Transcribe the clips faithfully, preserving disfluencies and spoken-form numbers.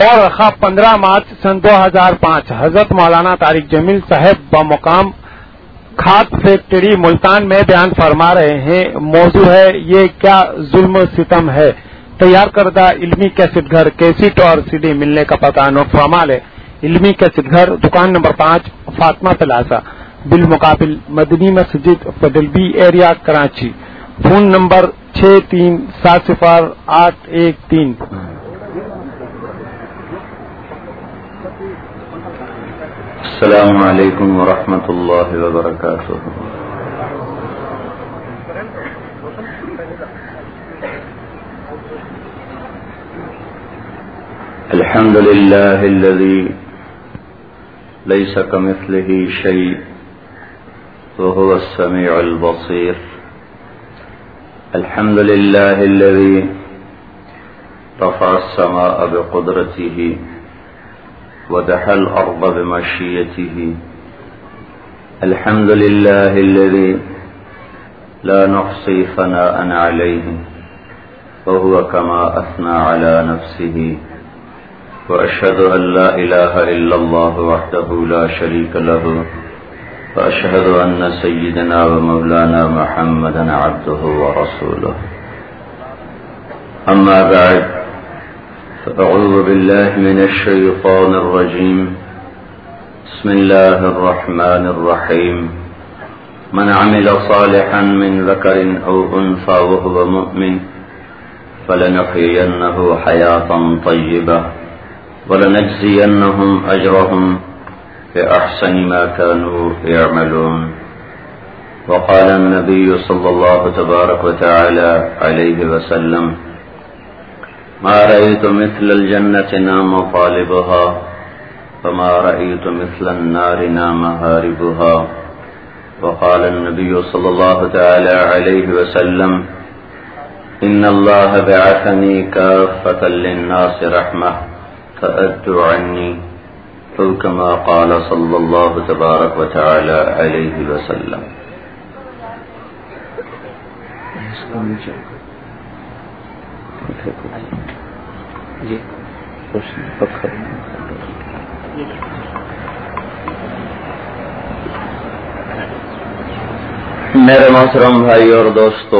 اور رکھا پندرہ مارچ سن دو ہزار پانچ حضرت مولانا طارق جمیل صاحب بمقام کھاد فیکٹری ملتان میں بیان فرما رہے ہیں. موضوع ہے یہ کیا ظلم و ستم ہے. تیار کردہ علمی کیسٹ گھر کیسٹ اور سی ڈی ملنے کا پتہ نوٹ فرما لے. علمی کیسٹ گھر دکان نمبر پانچ فاطمہ پلازا بالمقابل Madani Masjid Federal B Area Karachi. Phone number چھ تین سات صفر آٹھ ایک تین. السلام علیکم ورحمۃ اللہ وبرکاتہ. الحمد للہ الذی لیس کمثلہ شیء وهو السمیع البصیر. الحمد للہ الذی رفع السماء بقدرته ودحى الأرض بمشيئته. الحمد لله الذي لا نحصي ثناء عليه وهو كما أثنى على نفسه. وأشهد أن لا إله إلا الله وحده لا شريك له. وأشهد أن سيدنا ومولانا محمدا عبده ورسوله. أما بعد فأعوذ بالله من الشيطان الرجيم. بسم الله الرحمن الرحيم. من عمل صالحا من ذكر أو أنثى وهو مؤمن فلنحيينه حياة طيبة ولنجزينهم أجرهم بأحسن ما كانوا يعملون. وقال النبي صلى الله تبارك وتعالى عليه وسلم ما رأيت مثل الجنة نام طالبها فما رأيت مثل النار نام هاربها. وقال النبي صلى الله تعالى عليه وسلم إن الله بعثني كافة للناس رحمة فأدوا عني أو كما قال صلى الله تبارك وتعالى عليه وسلم. جی میرے محترم بھائی اور دوستو،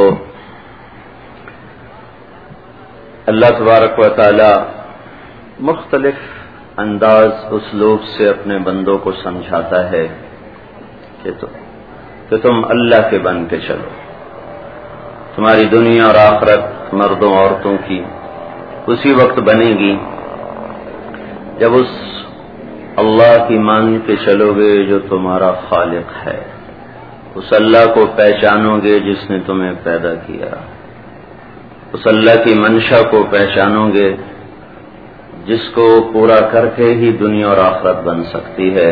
اللہ تبارک و تعالی مختلف انداز اسلوب سے اپنے بندوں کو سمجھاتا ہے کہ کہ تم اللہ کے بن کے چلو. تمہاری دنیا اور آخرت مردوں عورتوں کی اسی وقت بنے گی جب اس اللہ کی مان کے چلو گے جو تمہارا خالق ہے، اس اللہ کو پہچانو گے جس نے تمہیں پیدا کیا، اس اللہ کی منشا کو پہچانو گے جس کو پورا کر کے ہی دنیا اور آخرت بن سکتی ہے.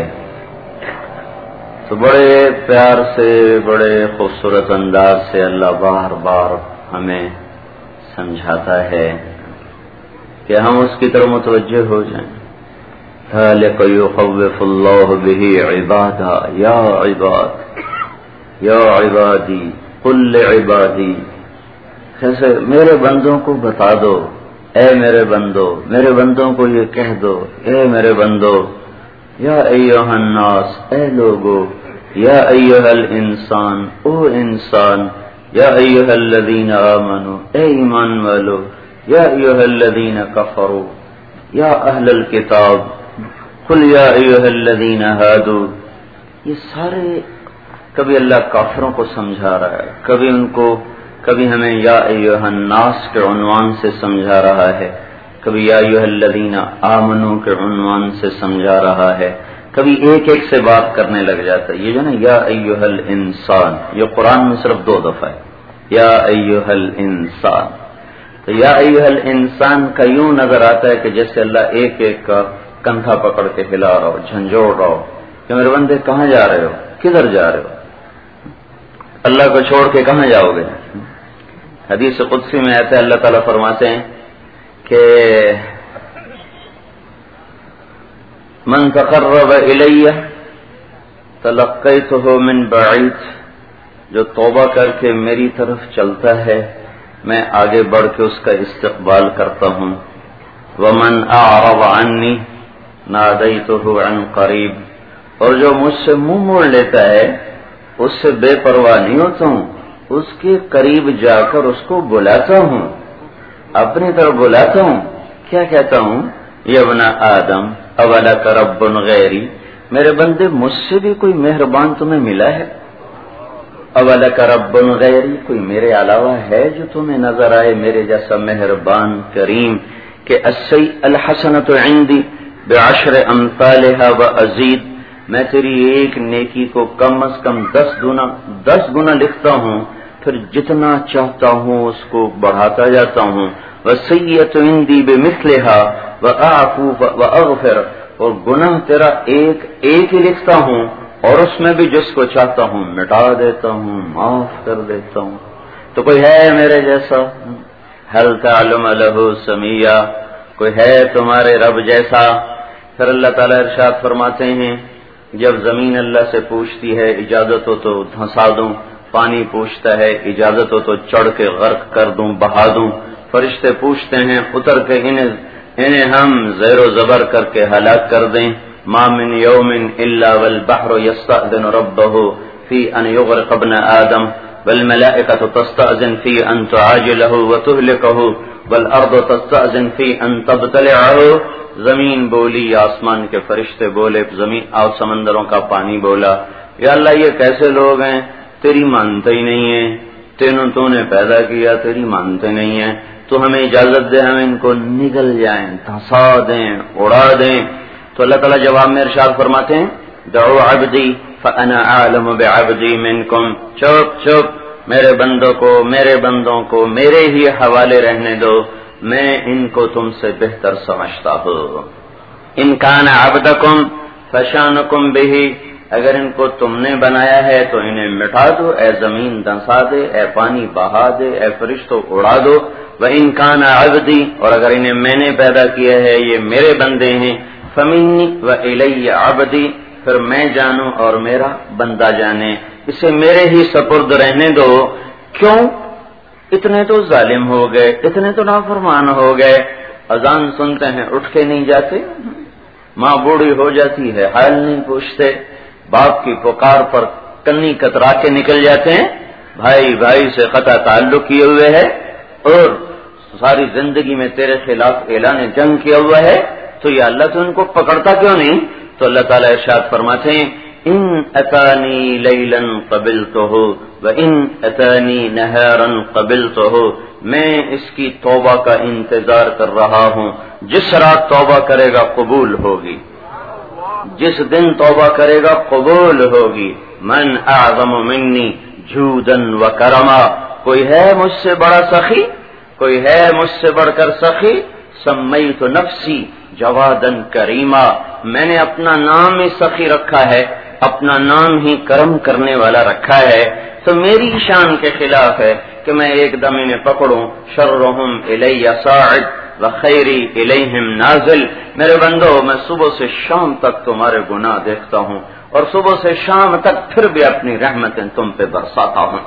تو بڑے پیار سے، بڑے خوبصورت انداز سے اللہ بار بار ہمیں سمجھاتا ہے کہ ہم اس کی طرف متوجہ ہو جائیں. ذَلِكَ يُخَوِّفُ اللَّهُ بِهِ عِبَادَهُ یا عباد یا عبادی قل لعبادی. جیسے میرے بندوں کو بتا دو، اے میرے بندو، میرے بندوں کو یہ کہہ دو، اے میرے بندو. یا ایھا الناس، اے لوگو. یا ایھا الانسان، او انسان. یا ایھا الذین آمنوا، اے ایمان والو. یا ایھا الذین کفروا، یا اہل الکتاب. قل یا ایھا الذین ہادوا. یہ سارے کبھی اللہ کافروں کو سمجھا رہا ہے، کبھی ان کو، کبھی ہمیں یا ایھا الناس کے عنوان سے سمجھا رہا ہے، کبھی یا ایھا الذین آمنوا کے عنوان سے سمجھا رہا ہے، کبھی ایک ایک سے بات کرنے لگ جاتا ہے. یہ جو نا یا ایھا الانسان، یہ قرآن میں صرف دو دفعہ ہے، یا ایھا الانسان. تو یا ایھا الانسان کا یوں نظر آتا ہے کہ جیسے اللہ ایک ایک کا کندھا پکڑ کے ہلا رہا ہو، جھنجھوڑ رہا ہو کہ میرے بندے کہاں جا رہے ہو، کدھر جا رہے ہو، اللہ کو چھوڑ کے کہاں جاؤ گے. حدیث قدسی میں آتا ہے، اللہ تعالیٰ فرماتے ہیں کہ من تقرب الی تلقیتہ من بعید، جو توبہ کر کے میری طرف چلتا ہے میں آگے بڑھ کے اس کا استقبال کرتا ہوں. ومن اعرض عنی نادیتہ عن قریب، اور جو مجھ سے منہ موڑ لیتا ہے اس سے بے پرواہ نہیں ہوتا ہوں، اس کے قریب جا کر اس کو بلاتا ہوں، اپنی طرف بلاتا ہوں. کیا کہتا ہوں؟ یا ابن آدم اولک رب غیری، میرے بندے مجھ سے بھی کوئی مہربان تمہیں ملا ہے؟ اولک رب غیری، کوئی میرے علاوہ ہے جو تمہیں نظر آئے میرے جیسا مہربان کریم؟ کہ السی الحسنۃ عندی بعشر امثالها وازید، میں تیری ایک نیکی کو کم از کم دس گنا دس گنا لکھتا ہوں، پھر جتنا چاہتا ہوں اس کو بڑھاتا جاتا ہوں. وسیئۃ عندی بمثلها واعفو واغفر، اور گناہ تیرا ایک ایک ہی لکھتا ہوں اور اس میں بھی جس کو چاہتا ہوں مٹا دیتا ہوں، معاف کر دیتا ہوں. تو کوئی ہے میرے جیسا؟ هل تعلم له سمیہ، کوئی ہے تمہارے رب جیسا؟ پھر اللہ تعالیٰ ارشاد فرماتے ہیں جب زمین اللہ سے پوچھتی ہے اجازت ہو تو دھنسا دوں، پانی پوچھتا ہے اجازت ہو تو چڑھ کے غرق کر دوں، بہا دوں، فرشتے پوچھتے ہیں اتر کے انہیں انہیں ہم زیر و زبر کر کے ہلاک کر دیں. ما من یوم الا والبحر یستأذن ربه فی ان یغرق ابن آدم والملائکۃ تستأذن فی ان تعاجلہ وتہلکہ والارض تستأذن فی ان تبتلعہ. زمین بولی، آسمان کے فرشتے بولے، زمین اور سمندروں کا پانی بولا، یا اللہ یہ کیسے لوگ ہیں تیری مانتے ہی نہیں ہیں، تینوں تو نے پیدا کیا تیری مانتے نہیں ہیں، تو ہمیں اجازت دے ہم ان کو نگل جائیں، دھسا دیں، اڑا دیں. تو اللہ تعالیٰ جواب میں ارشاد فرماتے ہیں دعو عبدی فانا اعلم بعبدی منکم، چپ چپ میرے بندوں کو میرے بندوں کو میرے ہی حوالے رہنے دو، میں ان کو تم سے بہتر سمجھتا ہوں. ان کان عبدکم فشانکم بہ، اگر ان کو تم نے بنایا ہے تو انہیں مٹا دو، اے زمین دھنسا دے، اے پانی بہا دے، اے فرشتوں اڑا دو. وَإِن كَانَ عَبْدِي، اور اگر انہیں میں نے پیدا کیا ہے یہ میرے بندے ہیں، فَمِنِّي وَإِلَيَّ عَبْدِي، پھر میں جانوں اور میرا بندہ جانے، اسے میرے ہی سپرد رہنے دو. کیوں؟ اتنے تو ظالم ہو گئے، اتنے تو نافرمان ہو گئے، اذان سنتے ہیں اٹھ کے نہیں جاتے، ماں بوڑھی ہو جاتی ہے حال نہیں پوچھتے، باپ کی پکار پر کنی کترا کے نکل جاتے ہیں، بھائی بھائی سے قطع تعلق کیے ہوئے ہے اور ساری زندگی میں تیرے خلاف اعلان جنگ کیا ہوا ہے، تو یہ اللہ تو ان کو پکڑتا کیوں نہیں؟ تو اللہ تعالیٰ ارشاد فرماتے ہیں ان اتانی لیلا قبلتہ وان اتانی نہارا قبلتہ، میں اس کی توبہ کا انتظار کر رہا ہوں، جس رات توبہ کرے گا قبول ہوگی، جس دن توبہ کرے گا قبول ہوگی. من اعظم منی جودا و کرما، کوئی ہے مجھ سے بڑا سخی، کوئی ہے مجھ سے بڑھ کر سخی. سمیت نفسی جوادن کریما، میں نے اپنا نام ہی سخی رکھا ہے، اپنا نام ہی کرم کرنے والا رکھا ہے. تو میری شان کے خلاف ہے کہ میں ایک دم انہیں پکڑوں. شرہم الی صاعد وخیری الیہم نازل، میرے بندو میں صبح سے شام تک تمہارے گناہ دیکھتا ہوں اور صبح سے شام تک پھر بھی اپنی رحمتیں تم پہ برساتا ہوں.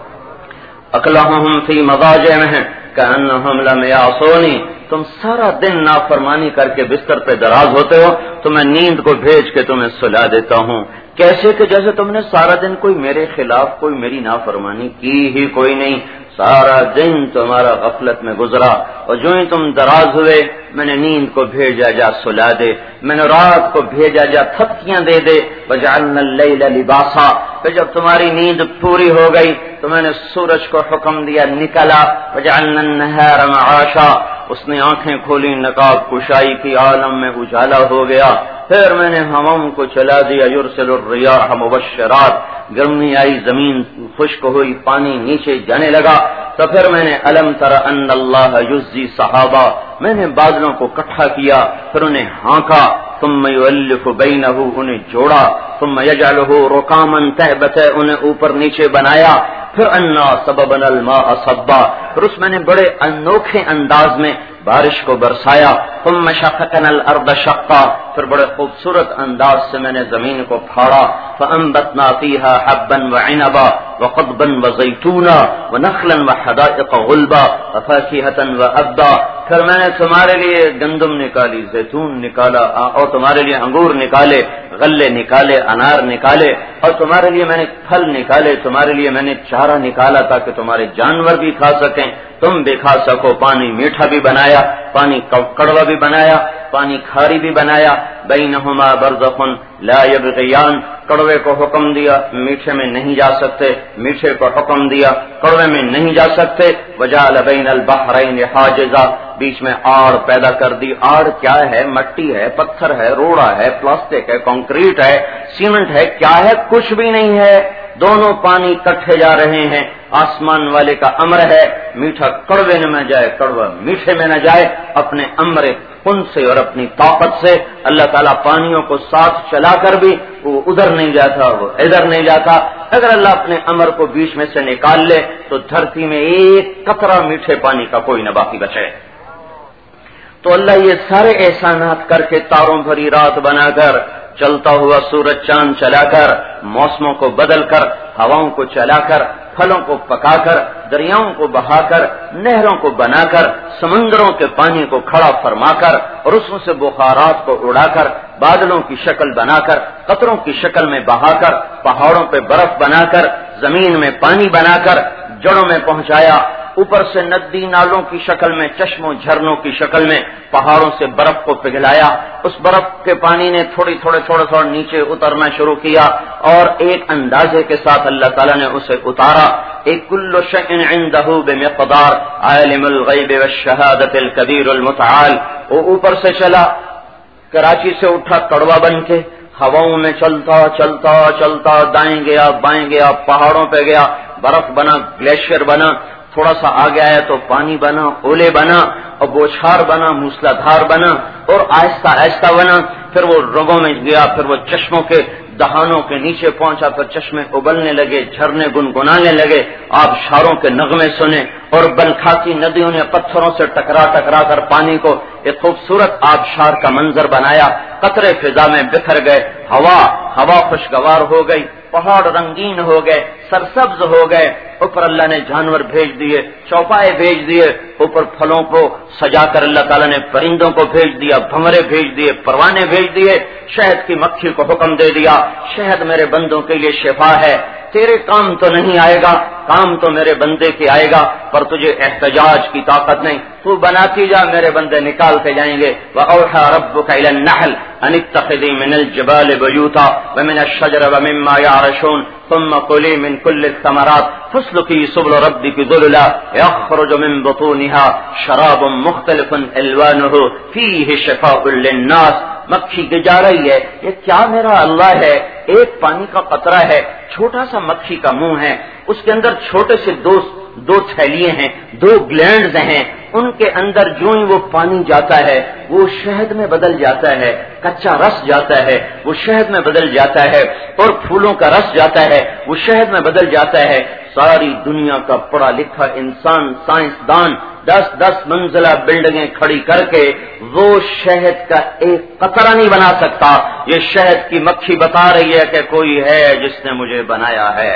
اقلہم فی مضاجعہم کأنہم لم یعصونی، تم سارا دن نافرمانی کر کے بستر پہ دراز ہوتے ہو تو میں نیند کو بھیج کے تمہیں سلا دیتا ہوں، کیسے کہ جیسے تم نے سارا دن کوئی میرے خلاف کوئی میری نافرمانی کی ہی کوئی نہیں، سارا دن تمہارا غفلت میں گزرا اور جو ہی تم دراز ہوئے میں نے نیند کو بھیجا جا سلا دے، میں نے رات کو بھیجا جا تھپکیاں دے دے. وجعلنا اللیل لباسا، پھر جب تمہاری نیند پوری ہو گئی تو میں نے سورج کو حکم دیا نکلا. وجعلنا النہار معاشا، اس نے آنکھیں کھولی، نقاب کشائی کی، عالم میں اجالا ہو گیا. پھر میں نے ہواؤں کو چلا دیا، یرسل الریاح مبشرات، گرمی آئی، زمین خشک ہوئی، پانی نیچے جانے لگا. تو پھر میں نے الم تر ان اللہ یزی صحابہ، میں نے بادلوں کو اکٹھا کیا، پھر انہیں ہانکا، ثم یؤلف بینہ، انہیں جوڑا، ثم یجعلہ رکاما تہبتا، انہیں اوپر نیچے بنایا. پھر انا سببنا الماء صبا، پھر اس میں نے بڑے انوکھے انداز میں بارش کو برسایا. ثم شققنا الارض شقا، پھر بڑے خوبصورت انداز سے میں نے زمین کو پھاڑا. فانبتنا فیہا حبا وعنبا وقضبا وزیتونا ونخلا وحدائق غلبا وفاکہۃ وابا، پھر میں نے تمہارے لیے گندم نکالی، زیتون نکالا، اور تمہارے لیے انگور نکالے، غلے نکالے، انار نکالے، اور تمہارے لیے میں نے پھل نکالے، تمہارے لیے میں نے چارہ نکالا تاکہ تمہارے جانور بھی کھا سکیں، تم بھی کھا سکو۔ پانی میٹھا بھی بنایا، پانی کڑوا بھی بنایا، پانی کھاری بھی بنایا، بینہما برزخ لا یبغیان، کڑوے کو حکم دیا میٹھے میں نہیں جا سکتے، میٹھے کو حکم دیا کڑوے میں نہیں جا سکتے، وجعل بین البحرین حاجزا، بیچ میں آڑ پیدا کر دی۔ آڑ کیا ہے؟ مٹی ہے، پتھر ہے، روڑا ہے، پلاسٹک ہے، کنکریٹ ہے، سیمنٹ ہے، کیا ہے؟ کچھ بھی نہیں ہے، دونوں پانی کٹھے جا رہے ہیں۔ آسمان والے کا امر ہے میٹھا کڑوے میں نہ جائے، کڑوا میٹھے میں نہ جائے، اپنے امر خون سے اور اپنی طاقت سے اللہ تعالیٰ پانیوں کو ساتھ چلا کر بھی وہ ادھر نہیں جاتا، وہ ادھر نہیں جاتا۔ اگر اللہ اپنے امر کو بیچ میں سے نکال لے تو دھرتی میں ایک قطرہ میٹھے پانی کا کوئی نہ باقی بچے۔ تو اللہ یہ سارے احسانات کر کے تاروں بھری رات بنا کر، چلتا ہوا سورج چاند چلا کر، موسموں کو بدل کر، ہواؤں کو چلا کر، پھلوں کو پکا کر، دریاؤں کو بہا کر، نہروں کو بنا کر، سمندروں کے پانی کو کھڑا فرما کر، اور اس میں سے بخارات کو اڑا کر، بادلوں کی شکل بنا کر، قطروں کی شکل میں بہا کر، پہاڑوں پہ برف بنا کر، زمین میں پانی بنا کر، جڑوں میں پہنچایا، اوپر سے ندی نالوں کی شکل میں، چشموں جھرنوں کی شکل میں پہاڑوں سے برف کو پگھلایا، اس برف کے پانی نے تھوڑی تھوڑے تھوڑا تھوڑا نیچے اترنا شروع کیا، اور ایک اندازے کے ساتھ اللہ تعالیٰ نے اسے اتارا۔ ایک کل شیء عنده بمقدار، عالم الغیب والشہادۃ الکبیر المتعال، وہ اوپر سے چلا، کراچی سے اٹھا کڑوا بن کے، ہواؤں میں چلتا چلتا چلتا، دائیں گیا بائیں گیا، پہاڑوں پہ گیا، برف بنا، گلیشیئر بنا، تھوڑا سا آگے آیا تو پانی بنا، اولے بنا، اور بوچھار بنا، موسلا دھار بنا، اور آہستہ آہستہ بنا، پھر وہ رگوں میں گیا، پھر وہ چشموں کے دہانوں کے نیچے پہنچا، پھر چشمے ابلنے لگے، جھرنے گنگنانے لگے، آبشاروں کے نغمے سنے، اور بلکھاتی ندیوں نے پتھروں سے ٹکرا ٹکرا کر پانی کو ایک خوبصورت آبشار کا منظر بنایا، قطرے فضا میں بکھر گئے، ہوا ہوا خوشگوار ہو گئی، پہاڑ رنگین ہو گئے، سرسبز ہو گئے، اوپر اللہ نے جانور بھیج دیے، چوپائے بھیج دیے، اوپر پھلوں کو سجا کر اللہ تعالیٰ نے پرندوں کو بھیج دیا، بھنورے بھیج دیے، پروانے بھیج دیے، شہد کی مکھی کو حکم دے دیا، شہد میرے بندوں کے لیے شفا ہے، تیرے کام تو نہیں آئے گا، کام تو میرے بندے کے آئے گا، پر تجھے احتجاج کی طاقت نہیں، تو بناتی جا، میرے بندے نکالتے جائیں گے۔ وَأَوْحَىٰ رَبُّكَ إِلَى النَّحْلِ أَنِ اتَّخِذِي مِنَ الْجِبَالِ بُيُوتًا وَمِنَ الشَّجَرِ وَمِمَّا يَعْرِشُونَ ثُمَّ كُلِي مِنْ كُلِّ الثَّمَرَاتِ فَاسْلُكِي سُبُلَ رَبِّكِ ذُلُلًا يَخْرُجُ مِنْ بُطُونِهَا شَرَابٌ مُخْتَلِفٌ أَلْوَانُهُ فِيهِ شِفَاءٌ لِلنَّاسِ۔ مکھی گجا رہی ہے، یہ کیا میرا اللہ ہے، ایک پانی کا قطرہ ہے، چھوٹا سا مکھی کا منہ ہے، اس کے اندر چھوٹے سے دو دو تھیلیے ہیں، دو گلینڈز ہیں، ان کے اندر جو ہی وہ پانی جاتا ہے وہ شہد میں بدل جاتا ہے، کچا رس جاتا ہے وہ شہد میں بدل جاتا ہے، اور پھولوں کا رس جاتا ہے وہ شہد میں بدل جاتا ہے۔ ساری دنیا کا پڑھا لکھا انسان، سائنسدان، دس دس منزلہ بلڈنگیں کھڑی کر کے وہ شہد کا ایک قطرہ نہیں بنا سکتا۔ یہ شہد کی مکھی بتا رہی ہے کہ کوئی ہے جس نے مجھے بنایا ہے۔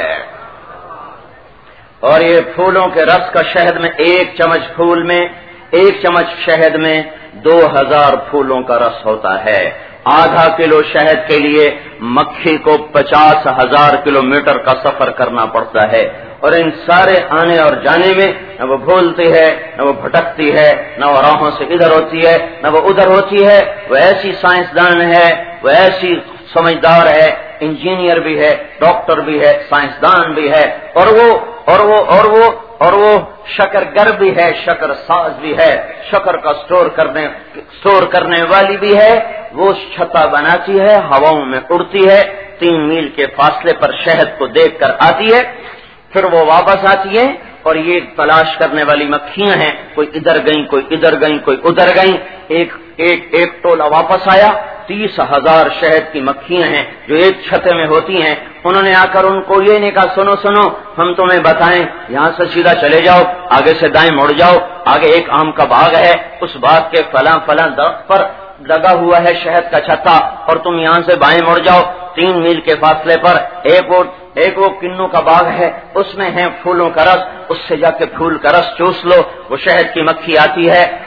اور یہ پھولوں کے رس کا شہد میں ایک چمچ پھول میں، ایک چمچ شہد میں دو ہزار پھولوں کا رس ہوتا ہے۔ آدھا کلو شہد کے لیے مکھی کو پچاس ہزار کلو میٹر کا سفر کرنا پڑتا ہے، اور ان سارے آنے اور جانے میں نہ وہ بھولتی ہے، نہ وہ بھٹکتی ہے، نہ وہ راہوں سے ادھر ہوتی ہے، نہ وہ ادھر ہوتی ہے۔ وہ ایسی سائنسدان ہے، وہ ایسی سمجھدار ہے، انجینئر بھی ہے، ڈاکٹر بھی ہے، سائنسدان بھی ہے، اور وہ اور وہ اور وہ اور وہ شکر گر بھی ہے، شکر ساز بھی ہے، شکر کا سٹور کرنے سٹور کرنے والی بھی ہے۔ وہ چھتا بناتی ہے، ہواؤں میں اڑتی ہے، تین میل کے فاصلے پر شہد کو دیکھ کر آتی ہے، پھر وہ واپس آتی ہے، اور یہ تلاش کرنے والی مکھیاں ہیں، کوئی ادھر گئیں، کوئی ادھر گئیں، کوئی ادھر گئیں، ایک ایک ایک ٹولہ واپس آیا، تیس ہزار شہد کی مکھیاں ہیں جو ایک چھتے میں ہوتی ہیں۔ انہوں نے آ کر ان کو یہ نہیں کہا سنو سنو ہم تمہیں بتائیں، یہاں سے سیدھا چلے جاؤ، آگے سے دائیں مڑ جاؤ، آگے ایک آم کا باغ ہے، اس باغ کے فلاں فلاں درخت پر لگا ہوا ہے شہد کا چھتا، اور تم یہاں سے بائیں مڑ جاؤ، تین میل کے فاصلے پر ایک وہ ایک وہ کنوں کا باغ ہے، اس میں ہے پھولوں کا رس، اس سے جا کے پھول کا رس چوس لو۔ وہ شہد کی مکھی آتی ہے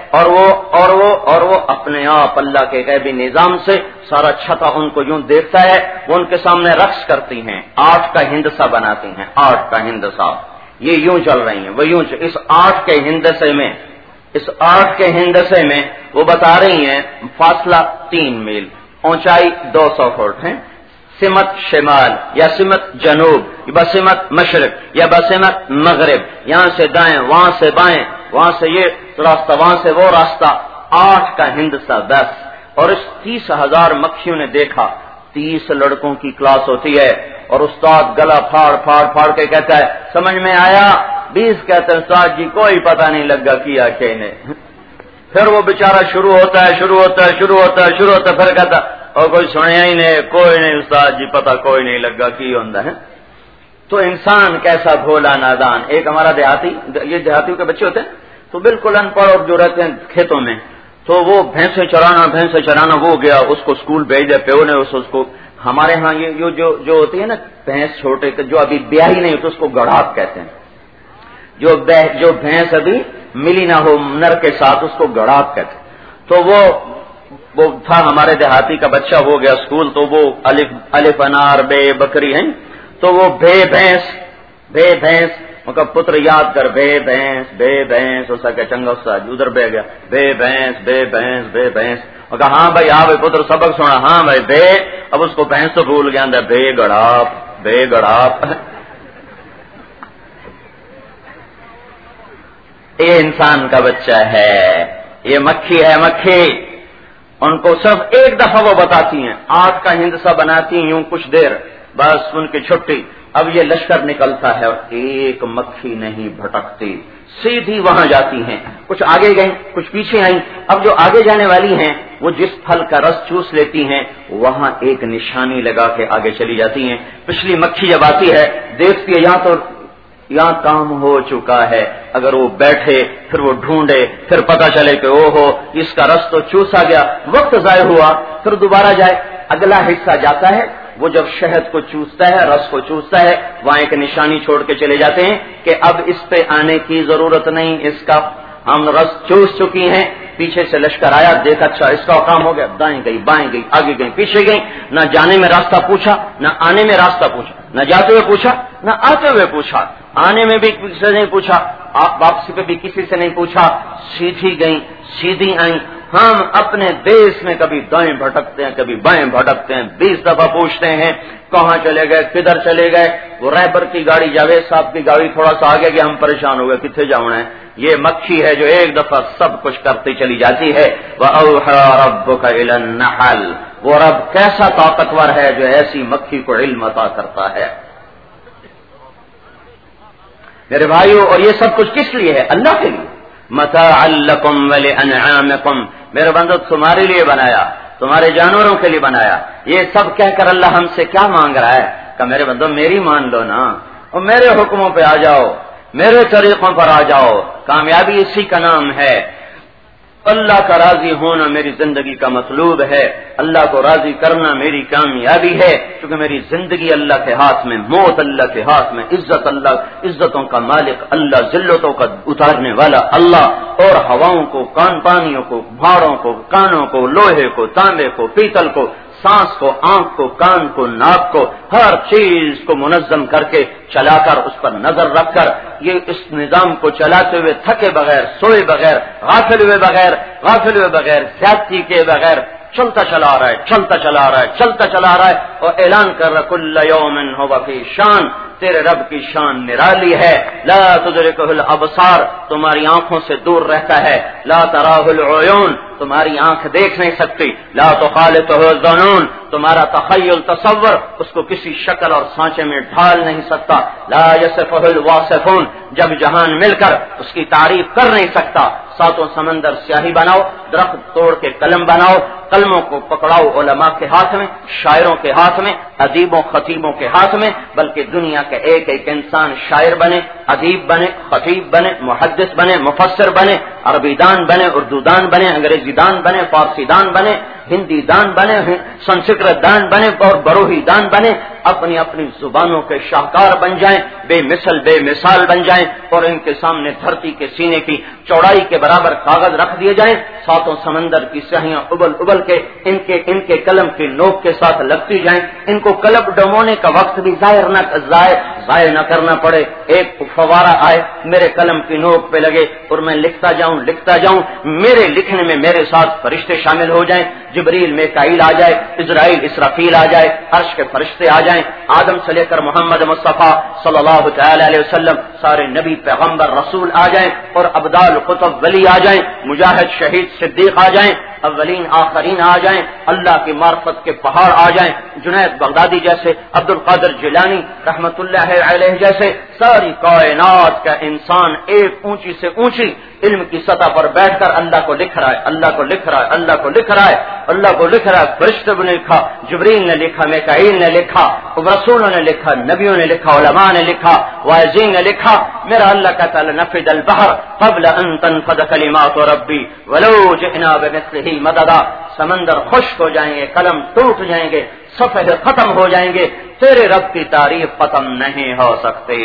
اور وہ اور وہ اور وہ اپنے آپ اللہ کے غیبی نظام سے سارا چھتا ان کو یوں دیکھتا ہے، وہ ان کے سامنے رقص کرتی ہیں، آرٹ کا ہندسہ بناتی ہیں، آرٹ کا ہندسہ، یہ یوں چل رہی ہیں، وہ یوں چل... اس آرٹ کے ہندسے میں اس آرٹ کے ہندسے میں وہ بتا رہی ہیں فاصلہ تین میل، اونچائی دو سو فٹ ہے، سمت شمال یا سمت جنوب یا بسمت مشرق یا بسمت مغرب، یہاں سے دائیں وہاں سے بائیں، وہاں سے یہ راستہ وہاں سے وہ راستہ، آٹھ کا ہندسہ بس۔ اور اس تیس ہزار مکھیوں نے دیکھا، تیس لڑکوں کی کلاس ہوتی ہے اور استاد گلا پھاڑ پھاڑ پھاڑ کے کہتا ہے سمجھ میں آیا؟ بیس کہتے ہیں استاد جی کوئی پتہ نہیں لگا کیا کہ نے۔ پھر وہ بیچارہ شروع ہوتا ہے شروع ہوتا ہے شروع ہوتا ہے شروع ہوتا ہے پھر کہتا اور کوئی سنیا ہی نہیں، کوئی نہیں استاد جی پتہ کوئی نہیں لگا کی ہوتا ہے۔ تو انسان کیسا بھولا نادان۔ ایک ہمارا دیہاتی، یہ دیہاتیوں کے بچے ہوتے ہیں تو بالکل ان پڑھ اور جو رہتے ہیں کھیتوں میں، تو وہ بھینسیں چرانا بھینسیں چرانا وہ گیا، اس کو اسکول بھیج دیا پیو نے، اس کو ہمارے ہاں یہ جو جو ہوتی ہے نا بھینس چھوٹے جو ابھی بیاہی نہیں ہوتی اس کو گڑھاپ کہتے ہیں، جو جو بھینس ابھی ملی نہ ہو نر کے ساتھ اس کو گڑھاپ کہتے ہیں۔ تو وہ وہ تھا ہمارے دیہاتی کا بچہ، ہو گیا اسکول، تو وہ الف الف انار بے بکری ہیں، تو وہ بے بھینس بے بھینس مگر پتر یاد کر بے بھینس بے بھینس اس کا چنگا استاد ادھر بہ گیا بے بھینس بے بھینس بے بھینس، مگر ہاں بھائی ہاں بھائی پتر سبق سنا، ہاں بھائی بے، اب اس کو بھینس تو بھول گیا اندر بے گڑاپ بے گڑاپ۔ یہ انسان کا بچہ ہے، یہ مکھی ہے مکھی، ان کو صرف ایک دفعہ وہ بتاتی ہیں، آگ کا ہندسہ بناتی ہیں یوں کچھ دیر، بس ان کی چھٹی، اب یہ لشکر نکلتا ہے اور ایک مکھی نہیں بھٹکتی، سیدھی وہاں جاتی ہیں، کچھ آگے گئیں کچھ پیچھے آئیں، اب جو آگے جانے والی ہیں وہ جس پھل کا رس چوس لیتی ہیں وہاں ایک نشانی لگا کے آگے چلی جاتی ہیں۔ پچھلی مکھی جب آتی ہے دیکھتی ہے یہاں تو یہاں کام ہو چکا ہے، اگر وہ بیٹھے پھر وہ ڈھونڈے پھر پتہ چلے کہ او ہو اس کا رس تو چوسا گیا، وقت ضائع ہوا، پھر دوبارہ جائے، اگلا حصہ جاتا ہے، وہ جب شہد کو چوستا ہے رس کو چوستا ہے وہاں ایک نشانی چھوڑ کے چلے جاتے ہیں کہ اب اس پہ آنے کی ضرورت نہیں، اس کا ہم رس چوس چکی ہیں۔ پیچھے سے لشکر آیا، دیکھا اچھا اس کا کام ہو گیا، دائیں گئی بائیں گئی آگے گئی پیچھے گئی، نہ جانے میں راستہ پوچھا نہ آنے میں راستہ پوچھا، نہ جاتے ہوئے پوچھا نہ آتے ہوئے پوچھا، آنے میں بھی کسی سے نہیں پوچھا، واپسی پہ بھی کسی سے نہیں پوچھا، سیدھی گئیں سیدھی آئیں۔ ہم اپنے دیش میں کبھی دائیں بھٹکتے ہیں کبھی بائیں بھٹکتے ہیں، بیس دفعہ پوچھتے ہیں کہاں چلے گئے کدھر چلے گئے، وہ رہبر کی گاڑی جاوید صاحب کی گاڑی تھوڑا سا آگے گیا ہم پریشان ہو گئے کتنے جاؤنا ہے، یہ مکھی ہے جو ایک دفعہ سب کچھ کرتی چلی جاتی ہے۔ وَأَوْحَى رَبُّكَ إِلَى النَّحْلِ، وہ رب کیسا طاقتور ہے جو ایسی مکھی کو علم عطا کرتا ہے۔ میرے بھائیو، اور یہ سب کچھ کس لیے ہے؟ اللہ کے لیے، متاعا لکم ولانعامکم، میرے بندو تمہارے لیے بنایا، تمہارے جانوروں کے لیے بنایا۔ یہ سب کہہ کر اللہ ہم سے کیا مانگ رہا ہے کہ میرے بندو میری مان لو نا، اور میرے حکموں پہ آ جاؤ، میرے طریقوں پر آ جاؤ، کامیابی اسی کا نام ہے۔ اللہ کا راضی ہونا میری زندگی کا مطلوب ہے، اللہ کو راضی کرنا میری کامیابی ہے، کیونکہ میری زندگی اللہ کے ہاتھ میں، موت اللہ کے ہاتھ میں، عزت اللہ، عزتوں کا مالک اللہ، ذلتوں کا اتارنے والا اللہ، اور ہواؤں کو، کان پانیوں کو، بھاڑوں کو، کانوں کو، لوہے کو، تانبے کو، پیتل کو، سانس کو، آنکھ کو، کان کو، ناک کو، ہر چیز کو منظم کر کے چلا کر اس پر نظر رکھ کر یہ اس نظام کو چلاتے ہوئے تھکے بغیر، سوئے بغیر، غافل ہوئے بغیر، غافل ہوئے بغیر، زیادتی کے بغیر چلتا چلا رہا ہے چلتا چلا رہا ہے چلتا چلا رہا ہے اور اعلان کر رہا کل یوم هو فی شان، تیرے رب کی شان نرالی ہے۔ لا تدرکہ الابصار، تمہاری آنکھوں سے دور رہتا ہے، لا تراہ العیون، تمہاری آنکھ دیکھ نہیں سکتی، لا تخالطہ الظنون، تمہارا تخیل تصور اس کو کسی شکل اور سانچے میں ڈھال نہیں سکتا، لا یصفہ الواصفون، جب جہان مل کر اس کی تعریف کر نہیں سکتا۔ ساتوں سمندر سیاہی بناؤ، درخت توڑ کے قلم بناؤ، قلموں کو پکڑاؤ علماء کے ہاتھ میں، شاعروں کے ہاتھ میں، ادیبوں خطیبوں کے ہاتھ میں، بلکہ دنیا کے ایک ایک انسان شاعر بنے، ادیب بنے، خطیب بنے، محدث بنے، مفسر بنے، عربی دان بنے، اردو دان بنے، انگریزی دان بنے، فارسی دان بنے، ہندی دان بنے، سنسکرت دان بنے اور بروہی دان بنے، اپنی اپنی زبانوں کے شاہکار بن جائیں، بے مثل بے مثال بن جائیں، اور ان کے سامنے دھرتی کے سینے کی چوڑائی کے برابر کاغذ رکھ دیے جائیں، ساتوں سمندر کی سیاہیاں ابل ابل کے ان کے ان کے قلم کی نوک کے ساتھ لگتی جائیں، ان کو قلم ڈبونے کا وقت بھی ظاہر نہ ضائع ضائع نہ کرنا پڑے، ایک فوارہ آئے میرے قلم کی نوک پہ لگے اور میں لکھتا جاؤں لکھتا جاؤں، میرے لکھنے میں میرے ساتھ فرشتے شامل ہو جائیں، جبریل میکائیل آ جائے، اسرائیل اسرافیل آ جائے، عرش کے فرشتے آ جائیں، آدم سے لے کر محمد مصطفیٰ صلی اللہ تعالی علیہ وسلم سارے نبی پیغمبر رسول آ جائیں، اور ابدال قطب ولی آ جائیں، مجاہد شہید صدیق آ جائیں، اولین آخرین آ جائیں، اللہ کی معرفت کے پہاڑ آ جائیں، جنید بغدادی جیسے، عبد القادر جیلانی رحمت اللہ علیہ جیسے، ساری کائنات کا انسان ایک اونچی سے اونچی علم کی سطح پر بیٹھ کر اللہ کو لکھ رہا ہے، اللہ کو لکھ رہا ہے، اللہ کو لکھ رہا ہے، اللہ کو لکھ رہا ہے، فرشتوں نے لکھا، جبریل نے لکھا، میکائیل نے لکھا، رسولوں نے لکھا، نبیوں نے لکھا، علماء نے لکھا، واعظین نے لکھا، میرا اللہ کہتا ہے نفد البحر قبل ان تنفد کلمات ربی ولو جئنا بمثلہ مددا، سمندر خشک ہو جائیں گے، قلم ٹوٹ جائیں گے، صفحے ختم ہو جائیں گے، تیرے رب کی تعریف ختم نہیں ہو سکتی۔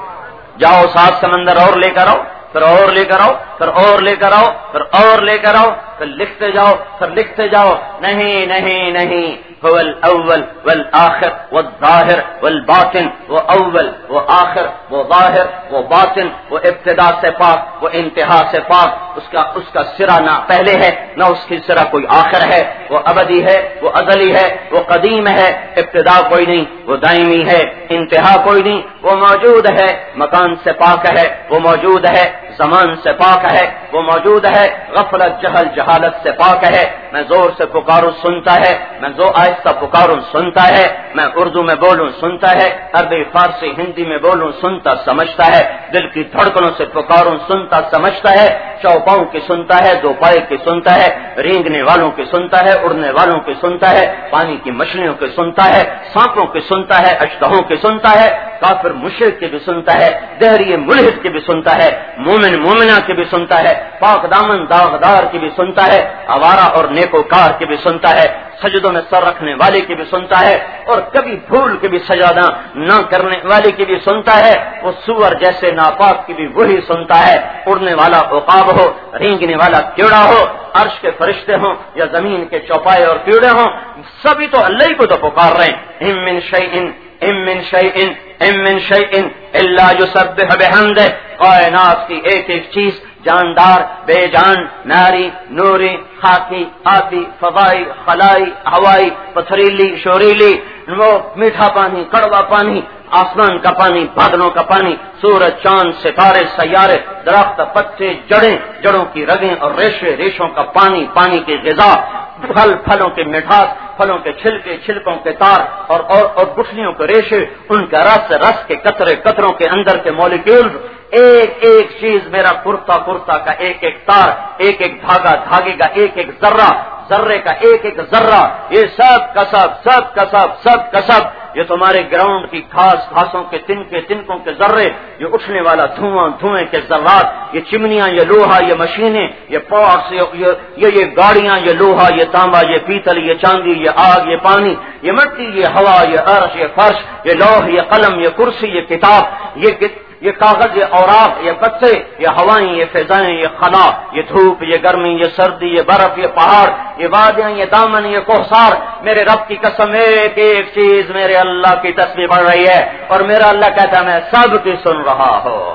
جاؤ سات سمندر اور لے کر آؤ، پھر اور لے کر آؤ، پھر اور لے کر آؤ، پھر اور لے کر آؤ، پھر لکھتے جاؤ، پھر لکھتے جاؤ، نہیں نہیں نہیں، هو الاول والآخر والظاہر والباطن، وہ اول وہ آخر وہ ظاہر وہ باطن، وہ ابتدا سے پاک وہ انتہا سے پاک، اس کا اس کا سرا نہ پہلے ہے نہ اس کی سرا کوئی آخر ہے، وہ ابدی ہے وہ ازلی ہے، وہ قدیم ہے، ابتدا کوئی نہیں وہ دائمی ہے، انتہا کوئی نہیں وہ موجود ہے، مکان سے پاک ہے وہ موجود ہے، زمان سے پاک ہے وہ موجود ہے، غفلت جہل جہالت سے پاک ہے، میں زور سے پکاروں سنتا ہے، میں زور آہستہ پکاروں سنتا ہے، میں اردو میں بولوں سنتا ہے، عربی فارسی ہندی میں بولوں سنتا سمجھتا ہے، دل کی دھڑکنوں سے پکاروں سنتا سمجھتا ہے، چوپاؤں کی سنتا ہے، دو پائے کی سنتا ہے، رینگنے والوں کی سنتا ہے، اڑنے والوں کی سنتا ہے، پانی کی مچھلیوں کی سنتا ہے، سانپوں کی سنتا ہے، اشتہوں کی سنتا ہے، کافر مشرک کی بھی سنتا ہے، دہری ملحد کی بھی سنتا ہے، مومن مومنہ کی بھی سنتا ہے، پاک دامن داغدار کی بھی سنتا ہے، آوارہ اور نیکوکار کی بھی سنتا ہے، سجدوں میں سر رکھنے والے کی بھی سنتا ہے، اور کبھی بھول کے بھی سجدہ نہ کرنے والے کی بھی سنتا ہے، وہ سور جیسے ناپاک کی بھی وہی سنتا ہے، اڑنے والا عقاب ہو، رینگنے والا کیڑا ہو، عرش کے فرشتے ہوں یا زمین کے چوپائے اور کیڑے ہوں، سبھی تو اللہ ہی کو تو پکار رہے ہیں، ام من شیئن ام من شیئن ام من شیئن الا یسبح بحمدہ، کائنات کی ایک ایک چیز جاندار بے جان، ناری نوری، خاکی آتی، فضائی خلائی، ہوائی پتھریلی شوریلی، وہ میٹھا پانی کڑوا پانی، آسمان کا پانی بادلوں کا پانی، سورج چاند ستارے سیارے، درخت پتے جڑیں جڑوں کی رگیں اور ریشے ریشوں کا پانی، پانی کی غذا، پھل پھلوں کے مٹھاس، پھلوں کے چھلکے چھلکوں کے تار، اور اور, اور گٹھلیوں کے ریشے، ان کا رس رس کے قطرے قطروں کے اندر کے مالیکیول، ایک ایک چیز میرا کرتا کرتا کا ایک ایک تار، ایک ایک دھاگا دھاگے کا ایک ایک ذرہ، ذرے کا ایک ایک ذرہ، یہ سب کا سب سب کا سب سب کا سب، یہ تمہارے گراؤنڈ کی گھاس گھاسوں کے تن کے تنکوں کے ذرے، یہ اٹھنے والا دھواں دھوئیں کے ذرات، یہ چمنیاں یہ لوہا یہ مشینیں یہ پارٹس یہ یہ, یہ گاڑیاں یہ لوہا یہ تانبا یہ پیتل یہ چاندی یہ آگ یہ پانی یہ مٹی یہ ہوا یہ عرش یہ فرش یہ لوح یہ قلم یہ کرسی یہ کتاب یہ یہ کاغذ یہ اوراق یہ پتے یہ ہوائیں یہ فضائیں یہ خلا یہ دھوپ یہ گرمی یہ سردی یہ برف یہ پہاڑ یہ وادیاں یہ دامن یہ کوہسار، میرے رب کی قسم ایک ایک چیز میرے اللہ کی تسبیح بڑھ رہی ہے، اور میرا اللہ کہتا ہے میں سب کی سن رہا ہوں،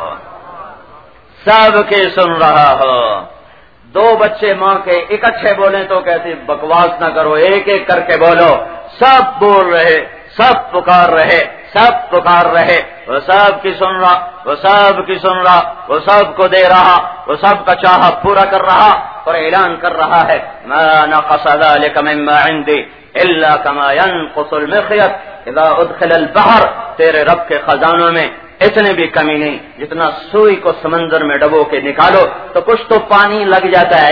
سب کی سن رہا ہوں۔ دو بچے ماں کے اکٹھے بولیں تو کہتے بکواس نہ کرو، ایک ایک کر کے بولو، سب بول رہے سب پکار رہے سب پکار رہے، وہ سب کی سن رہا وہ سب کی سن رہا وہ سب کو دے رہا، وہ سب کا چاہا پورا کر رہا، اور اعلان کر رہا ہے ما نقص ذلك مما عندي الا كما ينقص المخيط اذا ادخل البحر، تیرے رب کے خزانوں میں اتنے بھی کمی نہیں، جتنا سوئی کو سمندر میں ڈبو کے نکالو تو کچھ تو پانی لگ جاتا ہے،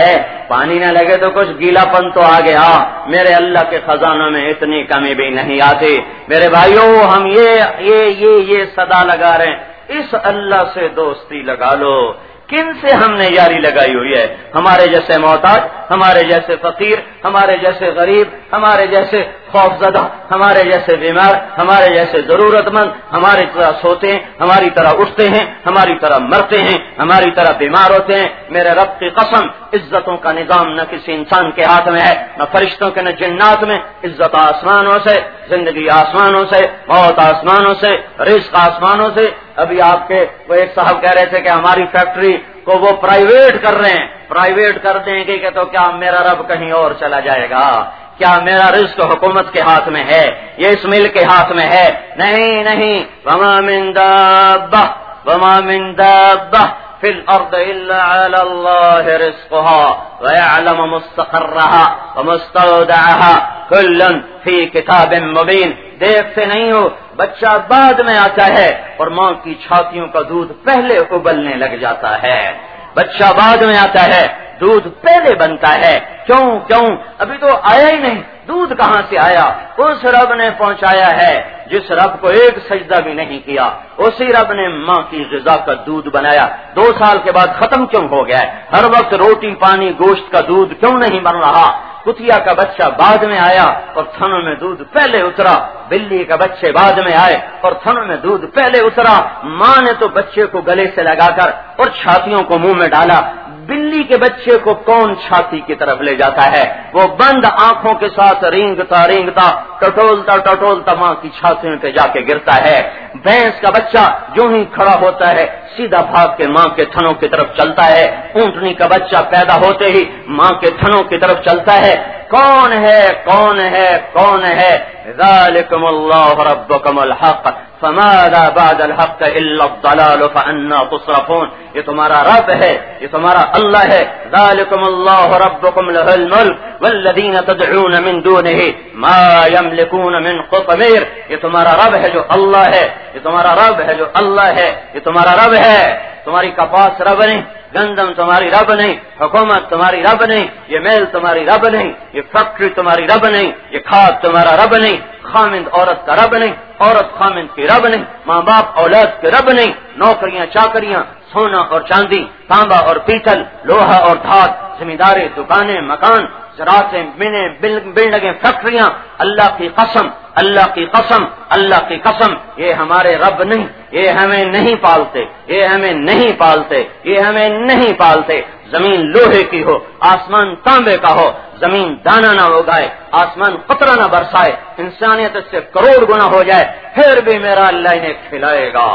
پانی نہ لگے تو کچھ گیلا پن تو آ گیا. میرے اللہ کے خزانوں میں اتنی کمی بھی نہیں آتی. میرے بھائیوں ہم یہ یہ یہ یہ صدا لگا رہے ہیں, اس اللہ سے دوستی لگا لو. کن سے ہم نے یاری لگائی ہوئی ہے؟ ہمارے جیسے محتاج, ہمارے جیسے فقیر, ہمارے جیسے غریب, ہمارے جیسے خوفزدہ, ہمارے جیسے بیمار, ہمارے جیسے ضرورت مند, ہماری طرح سوتے ہیں, ہماری طرح اٹھتے ہیں, ہماری طرح مرتے ہیں, ہماری طرح بیمار ہوتے ہیں. میرے رب کی قسم, عزتوں کا نظام نہ کسی انسان کے ہاتھ میں ہے, نہ فرشتوں کے, نہ جنات میں. عزت آسمانوں سے, زندگی آسمانوں سے, موت آسمانوں سے, رزق آسمانوں سے. ابھی آپ کے وہ ایک صاحب کہہ رہے تھے کہ ہماری فیکٹری کو وہ پرائیویٹ کر رہے ہیں. پرائیویٹ کر دیں گے کہ تو کیا میرا رب کہیں اور چلا جائے گا؟ کیا میرا رزق حکومت کے ہاتھ میں ہے؟ یہ اس ملک کے ہاتھ میں ہے؟ نہیں نہیں. وما من دابہ وما من دابہ فی الارض الا علی اللہ رزقها ویعلم مستقرها ومستودعها کل فی کتاب مبین. دیکھتے نہیں ہو بچہ بعد میں آتا ہے اور ماں کی چھاتیوں کا دودھ پہلے ابلنے لگ جاتا ہے. بچہ بعد میں آتا ہے, دودھ پہلے بنتا ہے. کیوں کیوں ابھی تو آیا ہی نہیں. دودھ کہاں سے آیا؟ اس رب نے پہنچایا ہے جس رب کو ایک سجدہ بھی نہیں کیا. اسی رب نے ماں کی غذا کا دودھ بنایا. دو سال کے بعد ختم کیوں ہو گیا ہے؟ ہر وقت روٹی پانی گوشت کا دودھ کیوں نہیں بن رہا؟ کتیا کا بچہ بعد میں آیا اور تھنوں میں دودھ پہلے اترا. بلی کا بچے بعد میں آئے اور تھنوں میں دودھ پہلے اترا. ماں نے تو بچے کو گلے سے لگا کر اور چھاتیوں کو منہ میں ڈالا. بلی کے بچے کو کون چھاتی کی طرف لے جاتا ہے؟ وہ بند آنکھوں کے ساتھ رینگتا رینگتا ٹٹولتا ٹٹولتا ماں کی چھاتیوں پہ جا کے گرتا ہے. بھینس کا بچہ جو ہی کھڑا ہوتا ہے سیدھا بھاگ کے ماں کے تھنوں کی طرف چلتا ہے. اونٹنی کا بچہ پیدا ہوتے ہی ماں کے تھنوں کی طرف چلتا ہے. کون ہے کون ہے کون ہے؟ ذالکم اللہ ربکم الحق فماذا بعد الحق الا الضلال فانا تصرفون. یہ تمہارا رب ہے, یہ تمہارا اللہ ہے. ذالکم اللہ ربکم لہ الملک والذین تدعون من دونه ما یملکون من قطمیر. یہ تمہارا رب ہے جو اللہ ہے, یہ تمہارا رب ہے جو اللہ ہے, یہ تمہارا رب ہے. تمہاری کپاس رب نہیں, گندم تمہاری رب نہیں, حکومت تمہاری رب نہیں, یہ میل تمہاری رب نہیں, یہ فیکٹری تمہاری رب نہیں, یہ کھاد تمہارا رب نہیں, خامند عورت کا رب نہیں, عورت خامند کی رب نہیں, ماں باپ اولاد کے رب نہیں, نوکریاں چاکریاں, سونا اور چاندی, تانبا اور پیتل, لوہا اور دھات, زمینداری, دکانیں, مکان, زراعتیں, مینیں, بلڈنگیں, فیکٹریاں. اللہ کی قسم, اللہ کی قسم, اللہ کی قسم, یہ ہمارے رب نہیں. یہ ہمیں نہیں پالتے, یہ ہمیں نہیں پالتے, یہ ہمیں نہیں پالتے. زمین لوہے کی ہو, آسمان تانبے کا ہو, زمین دانا نہ اگائے, آسمان قطرہ نہ برسائے, انسانیت سے کروڑ گنا ہو جائے, پھر بھی میرا اللہ انہیں کھلائے گا.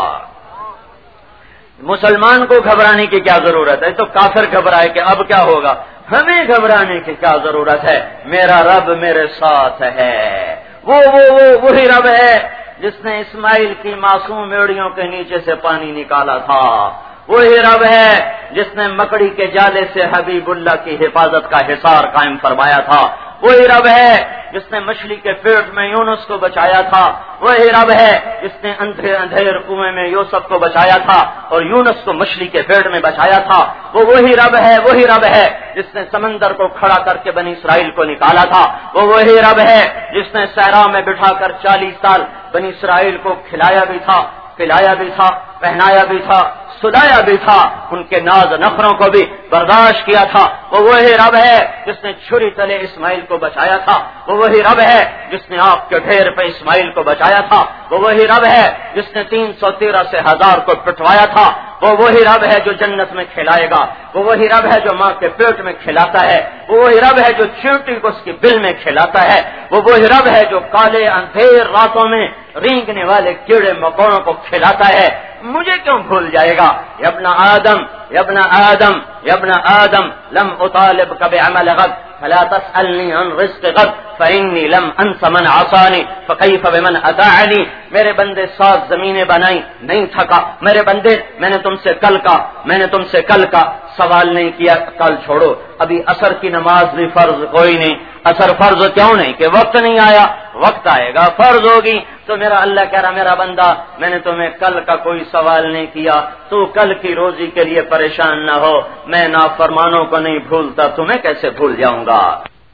مسلمان کو گھبرانے کی کیا ضرورت ہے؟ تو کافر گھبرائے کہ اب کیا ہوگا. ہمیں گھبرانے کی کیا ضرورت ہے؟ میرا رب میرے ساتھ ہے. وہ وہ وہ وہی رب ہے جس نے اسماعیل کی معصوم میڑیوں کے نیچے سے پانی نکالا تھا. وہی رب ہے جس نے مکڑی کے جالے سے حبیب اللہ کی حفاظت کا حصار قائم فرمایا تھا. وہی رب ہے جس نے مچھلی کے پیٹ میں یونس کو بچایا تھا. وہی رب ہے جس نے اندھے اندھیر کنویں میں یوسف کو بچایا تھا اور یونس کو مچھلی کے پیٹ میں بچایا تھا. وہ وہی رب ہے وہی رب ہے جس نے سمندر کو کھڑا کر کے بنی اسرائیل کو نکالا تھا. وہ وہی رب ہے جس نے صحرا میں بٹھا کر چالیس سال بنی اسرائیل کو کھلایا بھی تھا, پلایا بھی تھا, پہنایا بھی تھا, سلایا بھی تھا, ان کے ناز نخروں کو بھی برداشت کیا تھا. وہ وہی رب ہے جس نے چھری تلے اسماعیل کو بچایا تھا. وہ وہی رب ہے جس نے آپ کے ڈھیر پہ اسماعیل کو بچایا تھا. وہ وہی رب ہے جس نے تین سو تیرہ سے ہزار کو پٹوایا تھا. وہ وہی رب ہے جو جنت میں کھلائے گا. وہ وہی رب ہے جو ماں کے پیٹ میں کھلاتا ہے. وہ وہی رب ہے جو چیونٹی کو اس کی بل میں کھلاتا ہے. وہ وہی رب ہے جو کالے اندھیر راتوں میں رینگنے والے کیڑے مکوڑوں کو کھلاتا ہے. مجھے کیوں بھول جائے گا؟ یا ابن آدم یا ابن آدم یا ابن آدم لم اطالبك بعمل غد فلا تسألنی عن رزق غد فإنی لم انس من عصانی فکیف بمن اطاعنی. میرے بندے سات زمینیں بنائی, نہیں تھکا. میرے بندے میں نے تم سے کل کا میں نے تم سے کل کا سوال نہیں کیا. کل چھوڑو, ابھی عصر کی نماز بھی فرض کوئی نہیں. عصر فرض کیوں نہیں کہ وقت نہیں آیا, وقت آئے گا فرض ہوگی. تو میرا اللہ کہہ رہا میرا بندہ میں نے تمہیں کل کا کوئی سوال نہیں کیا، تو کل کی روزی کے لیے پریشان نہ ہو، میں نافرمانوں کو نہیں بھولتا، تمہیں کیسے بھول جاؤں گا۔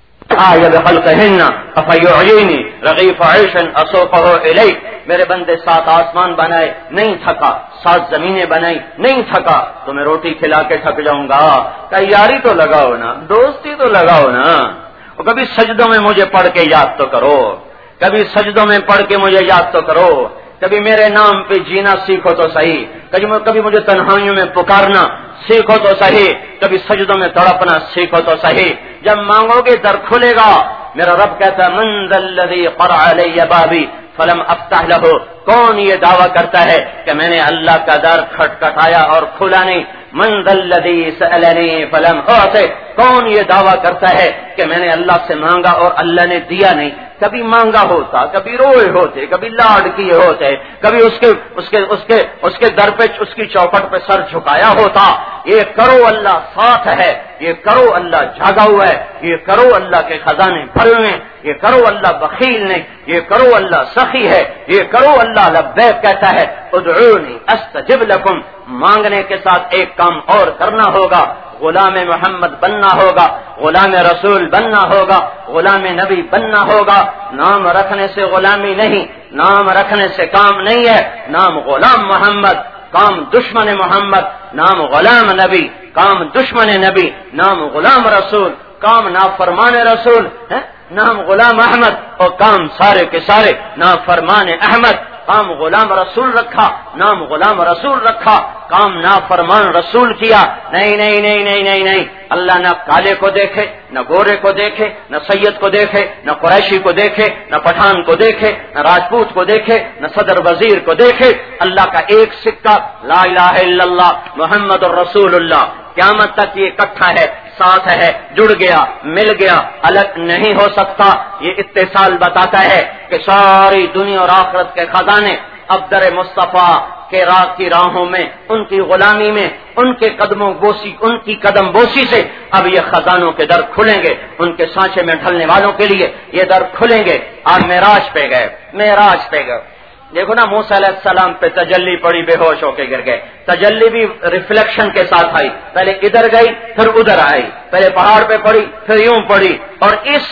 آیا بخلقہن افیعینی رغیف عیش اسوقہ الیک، میرے بندے سات آسمان بنائے نہیں تھکا، سات زمینیں بنائی نہیں تھکا، تمہیں روٹی کھلا کے تھک جاؤں گا؟ تیاری تو لگاؤ نا، دوستی تو لگاؤ نا، اور کبھی سجدوں میں مجھے پڑھ کے یاد تو کرو، کبھی سجدوں میں پڑھ کے مجھے یاد تو کرو، کبھی میرے نام پہ جینا سیکھو تو صحیح، کبھی مجھے تنہائیوں میں پکارنا سیکھو تو صحیح، کبھی سجدوں میں تڑپنا سیکھو تو صحیح، جب مانگو گے در کھلے گا۔ میرا رب کہتا ہے من ذا الذی قرع علی بابی فلم افتح لہ، کون یہ دعویٰ کرتا ہے کہ میں نے اللہ کا در کھٹکھٹایا اور کھلا نہیں؟ من ذا الذی سألنی فلم اعطہ، کون یہ دعویٰ کرتا ہے کہ میں نے اللہ سے مانگا اور اللہ نے دیا نہیں؟ کبھی مانگا ہوتا، کبھی روئے ہوتے، کبھی لاڈ کیے ہوتے، کبھی اس کے اس کے اس کے اس کے در پہ اس کی چوکھٹ پہ سر جھکایا ہوتا۔ یہ کرو اللہ ساتھ ہے، یہ کرو اللہ جاگا ہوا ہے، یہ کرو اللہ کے خزانے بھرے ہوئے ہیں، یہ کرو اللہ بخیل نہیں، یہ کرو اللہ سخی ہے، یہ کرو اللہ لبیک کہتا ہے۔ ادعونی استجب لکم، مانگنے کے ساتھ ایک کام اور کرنا ہوگا، غلام محمد بننا ہوگا، غلام رسول بننا ہوگا، غلام نبی بننا ہوگا۔ نام رکھنے سے غلامی نہیں، نام رکھنے سے کام نہیں ہے، نام غلام محمد، کام دشمن محمد، نام غلام نبی، کام دشمن نبی، نام غلام رسول، کام نافرمان رسول ہے، نام غلام احمد اور کام سارے کے سارے نافرمان احمد۔ کام غلام رسول رکھا، نام غلام رسول رکھا، کام نافرمان رسول کیا۔ نہیں نہیں نہیں نہیں نہیں نہیں، اللہ نہ کالے کو دیکھے، نہ گورے کو دیکھے، نہ سید کو دیکھے، نہ قریشی کو دیکھے، نہ پٹھان کو دیکھے، نہ راجپوت کو دیکھے، نہ صدر وزیر کو دیکھے۔ اللہ کا ایک سکہ لا الہ الا اللہ محمد الرسول اللہ، قیامت تک یہ اکٹھا ہے، ساتھ ہے، جڑ گیا، مل گیا، الگ نہیں ہو سکتا۔ یہ اتصال بتاتا ہے کہ ساری دنیا اور آخرت کے خزانے اب در مصطفیٰ کے راہ کی راہوں میں، ان کی غلامی میں، ان کے قدموں بوسی، ان کی قدم بوسی سے اب یہ خزانوں کے در کھلیں گے، ان کے سانچے میں ڈھلنے والوں کے لیے یہ در کھلیں گے۔ آج معراج پہ گئے، معراج پہ گئے، دیکھو نا موسیٰ علیہ السلام پہ تجلی پڑی، بے ہوش ہو کے گر گئے۔ تجلی بھی ریفلیکشن کے ساتھ آئی، پہلے ادھر گئی پھر ادھر آئی، پہلے پہاڑ پہ پڑی پھر یوں پڑی، اور اس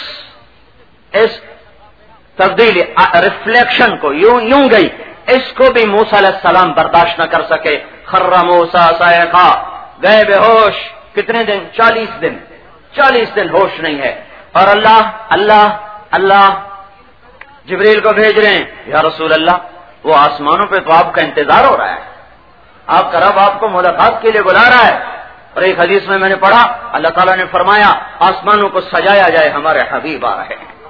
اس تبدیلی ریفلیکشن کو یوں یوں گئی، اس کو بھی موسیٰ علیہ السلام برداشت نہ کر سکے۔ خر موسیٰ صاعقا، گئے بے ہوش، کتنے دن؟ چالیس دن، چالیس دن ہوش نہیں ہے۔ اور اللہ اللہ اللہ جبریل کو بھیج رہے ہیں، یا رسول اللہ وہ آسمانوں پہ تو آپ کا انتظار ہو رہا ہے، آپ کا رب آپ کو ملاقات کے لیے بلا رہا ہے۔ اور ایک حدیث میں میں نے پڑھا اللہ تعالیٰ نے فرمایا آسمانوں کو سجایا جائے، ہمارے حبیب آ رہے ہیں،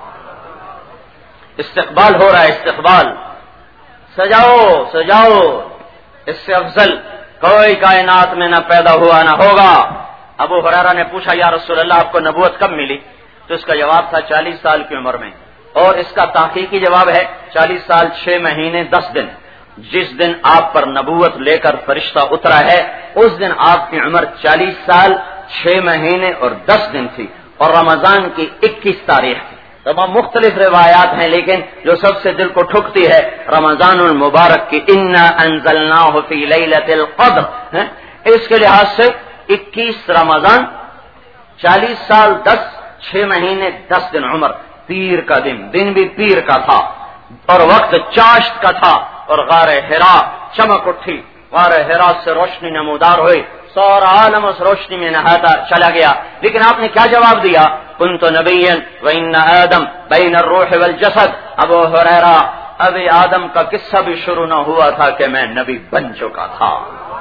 استقبال ہو رہا ہے، استقبال، سجاؤ سجاؤ، اس سے افضل کوئی کائنات میں نہ پیدا ہوا نہ ہوگا۔ ابو ہریرہ نے پوچھا یا رسول اللہ آپ کو نبوت کب ملی؟ تو اس کا جواب تھا چالیس سال کی عمر میں، اور اس کا تحقیقی جواب ہے چالیس سال چھ مہینے دس دن۔ جس دن آپ پر نبوت لے کر فرشتہ اترا ہے اس دن آپ کی عمر چالیس سال چھ مہینے اور دس دن تھی، اور رمضان کی اکیس تاریخ تھی۔ تمام مختلف روایات ہیں، لیکن جو سب سے دل کو ٹھکتی ہے رمضان المبارک کی انا انزلناہ فی لیلۃ القدر، اس کے لحاظ سے اکیس رمضان، چالیس سال دس چھ مہینے دس دن عمر، پیر کا دن، دن بھی پیر کا تھا، اور وقت چاشت کا تھا، اور غار حرا چمک اٹھی، غار حرا سے روشنی نمودار ہوئی، سارا عالم اس روشنی میں نہاتا چلا گیا۔ لیکن آپ نے کیا جواب دیا؟ کنت نبیا وان آدم بین الروح والجسد۔ ابو ہریرہ ابھی آدم کا قصہ بھی شروع نہ ہوا تھا کہ میں نبی بن چکا تھا،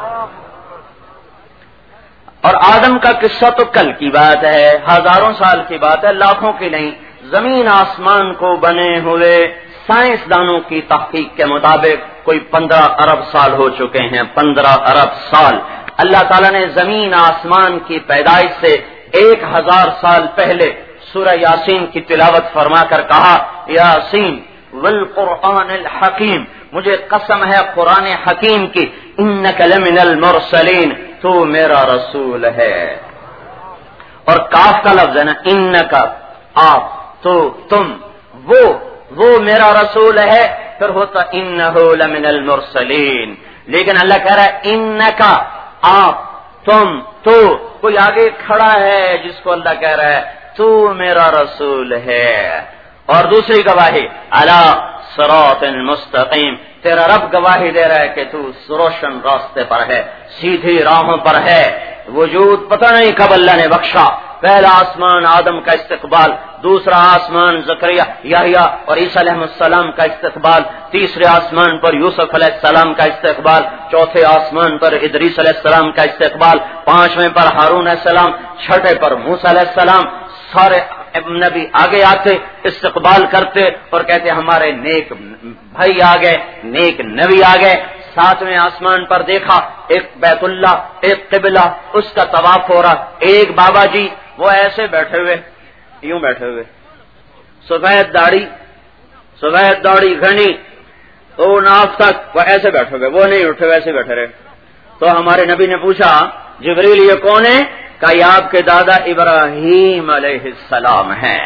اور آدم کا قصہ تو کل کی بات ہے، ہزاروں سال کی بات ہے، لاکھوں کی نہیں۔ زمین آسمان کو بنے ہوئے سائنسدانوں کی تحقیق کے مطابق کوئی پندرہ ارب سال ہو چکے ہیں، پندرہ ارب سال۔ اللہ تعالیٰ نے زمین آسمان کی پیدائش سے ایک ہزار سال پہلے سورہ یاسین کی تلاوت فرما کر کہا یاسین والقرآن الحکیم، مجھے قسم ہے قرآن حکیم کی، انک لمن المرسلین، تو میرا رسول ہے۔ اور کاف کا لفظ ہے نا، انک آپ، تو تم، وہ وہ میرا رسول ہے، پھر ہوتا انہو لمن المرسلین. لیکن اللہ کہہ رہا ہے انکا، آپ، تم، تو، کوئی آگے کھڑا ہے جس کو اللہ کہہ رہا ہے تو میرا رسول ہے. اور دوسری گواہی علی صراط مستقیم، تیرا رب گواہی دے رہا ہے کہ تو روشن راستے پر ہے، سیدھی راہوں پر ہے. وجود پتہ نہیں کب اللہ نے بخشا. پہلا آسمان آدم کا استقبال، دوسرا آسمان زکریا، یحییٰ اور عیسیٰ علیہ السلام کا استقبال، تیسرے آسمان پر یوسف علیہ السلام کا استقبال، چوتھے آسمان پر ادریس علیہ السلام کا استقبال، پانچویں پر ہارون علیہ السلام، چھٹے پر موسیٰ علیہ السلام. سارے نبی آگے آتے، استقبال کرتے اور کہتے ہمارے نیک بھائی آ گئے، نیک نبی آ گئے. ساتویں آسمان پر دیکھا ایک بیت اللہ، ایک قبلہ، اس کا طواف ہو رہا. ایک بابا جی وہ ایسے بیٹھے ہوئے، یوں بیٹھے ہوئے، سفید داڑھی، سفید داڑھی گھنی تو ناف تک، وہ ایسے بیٹھے ہوئے، وہ نہیں اٹھے، ویسے بیٹھے رہے. تو ہمارے نبی نے پوچھا جبریل یہ کون ہے؟ کہ یہ آپ کے دادا ابراہیم علیہ السلام ہیں.